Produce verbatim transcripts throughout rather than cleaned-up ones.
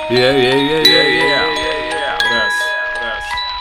Yeah, yeah, yeah, yeah, yeah. Раз, раз.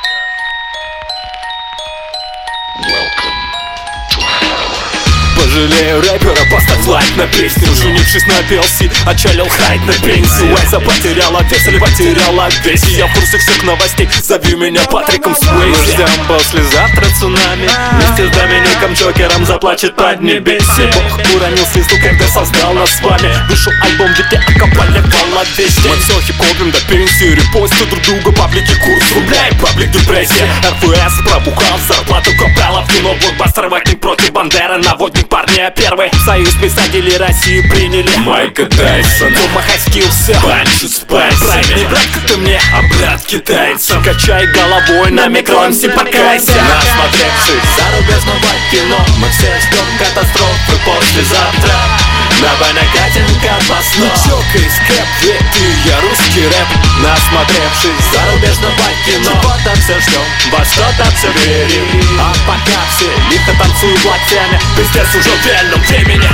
Пожалею рэпера, поставь лайк на песню. Женившись на пелси, отчалил хайт на пенсию. Айза потеряла вес или потеряла весь. Я в курсе всех новостей, зови меня Патриком Суэйзи. Мы ждем послезавтра цунами. Вместе с Домиником Джокером заплачет Поднебесье. Бог уронил слезу, когда создал нас с вами. Вышел альбом, где окопали вала весь день. Мы все хип-хопим до пенсии, репостим друг друга, паблики курс рубля и паблик депрессия. эр эф эс пробухал зарплату капралов. Кино блокбастер, ватник против Бандеры, наводник парня первый. Союз писателей России приняли Майка Тайсона. Дома хаскил все, панчи спайс. Брат, не братка ты мне, а брат китайцам. Качай головой на микромсе, покайся. Насмотревшись зарубежного кино, мы все ждем катастрофы послезавтра. Давай накатим-ка по сну. Чокай, скэп, ведь ты, я русский рэп. Насмотревшись зарубежного кино, чего-то все ждем, во что-то все верим. А пока все лихо танцуют локтями, пиздец уже в реальном времени.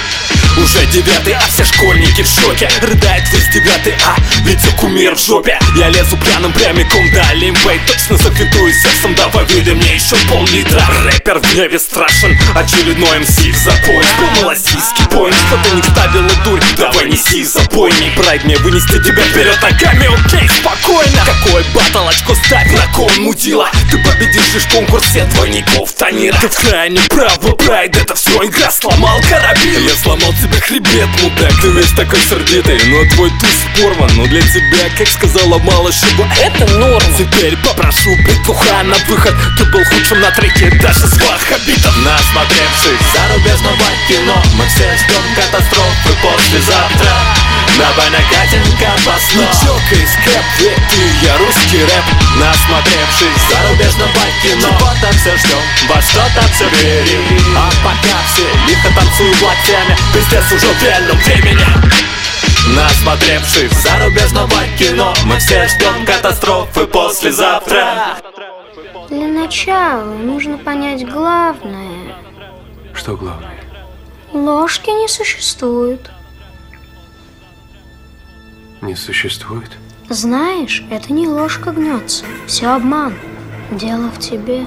Уже девятый, а все школьники в шоке. Рыдает весь девятый, а ведь я кумир в жопе. Я лезу пьяным прямиком до Олимпа и точно зафитую сердцем. Давай выдай мне еще пол-литра. Рэпер в гневе страшен, очередной эм си в запой. Вспомнил российский поинт, что-то не вставила дурь. Давай неси забойник, прайд мне вынести тебя вперед ногами. Окей, спокойно. Какой батл, очко ставь на кон, мудила. Ты победишь лишь в конкурсе двойников Танира. Ты в крайне право, прайд, это все игра, сломал карабин. Я сломал тебе хребет, мудак, ты весь такой сердитый. Но твой туз порван, но для тебя, как сказала малышева, это норм. Теперь попрошу петуха на выход. Ты был худшим на треке даже с ваххабитом. Насмотревшись зарубежного кино, мы все ждем катастрофы послезавтра. Давай накатим-ка по сну. Чокай, скэп, ведь ты, я русский рэп. Насмотревшись зарубежного кино, чего-то все ждем, во что-то все верим. А пока все лихо танцуют локтями, пиздец уже в реальном времени. Насмотревшись зарубежного кино, мы все ждем катастрофы послезавтра. Для начала нужно понять главное. Что главное? Ложки не существует. Не существует? Знаешь, это не ложка гнется. Все обман. Дело в тебе.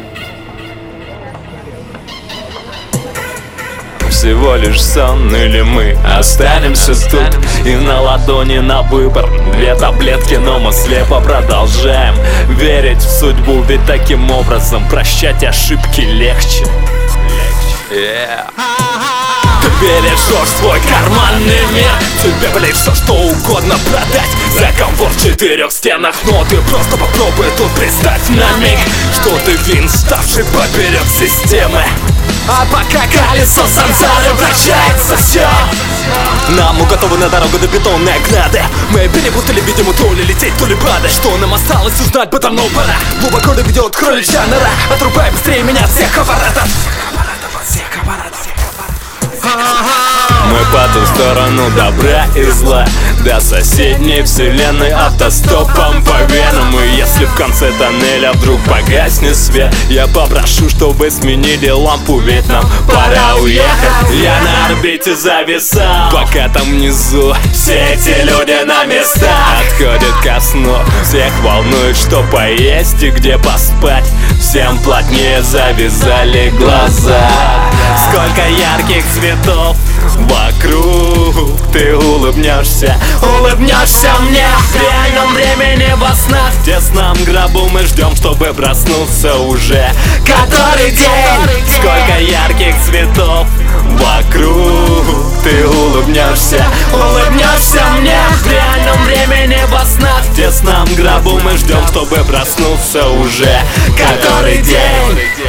Всего лишь сон, или мы останемся тут. И на ладони на выбор две таблетки, но мы слепо продолжаем верить в судьбу. Ведь таким образом прощать ошибки легче. Yeah. Ты бережешь свой карманный мир. Тебе, блядь, все что угодно продать за комфорт в четырех стенах. Но ты просто попробуй тут представь на миг, что ты вин, ставший поперек системы. А пока колесо сансары вращается все, нам уготована дорога до бетонной ограды. Мы перепутали, видимо, то ли лететь, то ли падать. Что нам осталось узнать, потому пора. Глубоко доведет кроличья нора. Отрубай быстрее меня от всех аппаратов. Всех аппаратов, всех аппаратов. Мы по ту сторону добра и зла, до соседней вселенной автостопом по венам. И если в конце тоннеля вдруг погаснет свет, я попрошу, чтобы сменили лампу, ведь нам пора уехать. Я на орбите зависал, пока там внизу все эти люди на местах отходят ко сну. Всех волнует, что поесть и где поспать. Всем плотнее завязали глаза. Сколько ярких цветов вокруг, ты улыбнешься, улыбнешься мне в реальном времени во снах. В тесном гробу мы ждем, чтобы проснуться уже который день. Сколько ярких цветов вокруг, ты улыбнешься, улыбнешься мне в реальном времени во снах. В тесном гробу мы ждем, чтобы проснуться уже который день.